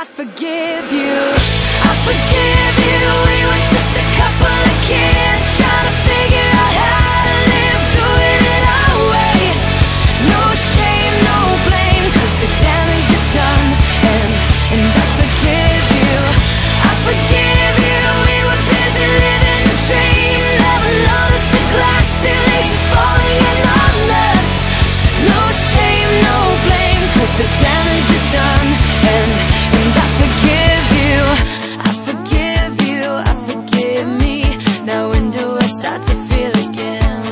I forgive you. I forgive you. We were just a couple of kids trying to figure out how to live, doing it our way. No shame, no blame, 'cause the damage is done. And I forgive you. I forgive you. We were busy living the dream, never noticed the glass ceilings falling in on us. No shame, no blame, 'cause the damage is done. And I forgive you. I forgive you. I forgive me. Now when do I start to feel again?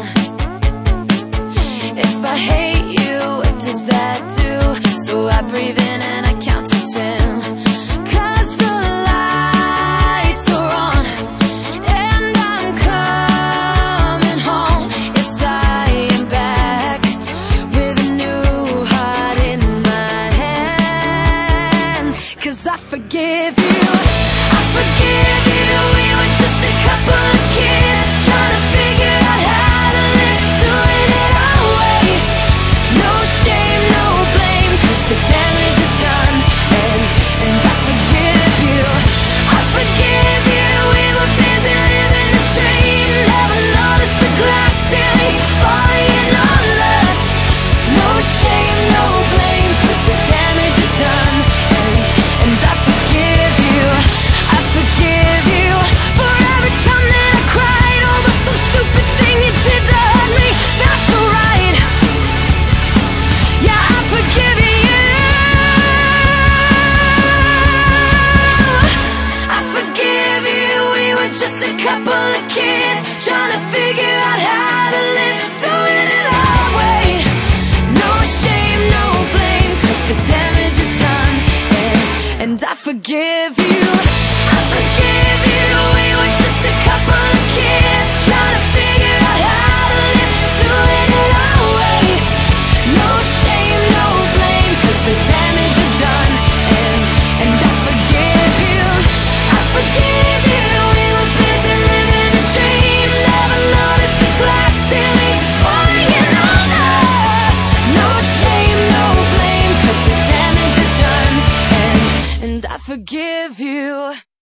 If I hate you, what does that do? So I breathe in and I count to 10. 'Cause the lights are on and I'm coming home. Yes, I am back with a new heart in my hand. 'Cause I forgive you. I forgive you. We were just a couple of kids trying to figure out how to live, doing it our way. No shame, no blame, 'cause the damage is done. And I forgive you. I forgive you. We were busy living the dream, never noticed the glass ceilings falling in on us. No shame, no blame, 'cause the damage is done. And I forgive you. I forgive you for every time that I cried over some stupid thing you did to hurt me. That's alright. Yeah, I forgive you. I forgive you. We were just a couple of kids trying to figure out how to live, doing it our way. No shame, no blame, 'cause the damage is done. And I forgive you. I forgive you. We were just a couple of kids trying to figure out how to live, doing it our way. No shame, no blame, 'cause the damage is done. And I forgive you. I forgive you. We were busy living a dream, never noticed the glass ceilings falling in on us. No shame, no blame, 'cause the damage is done. And I forgive you.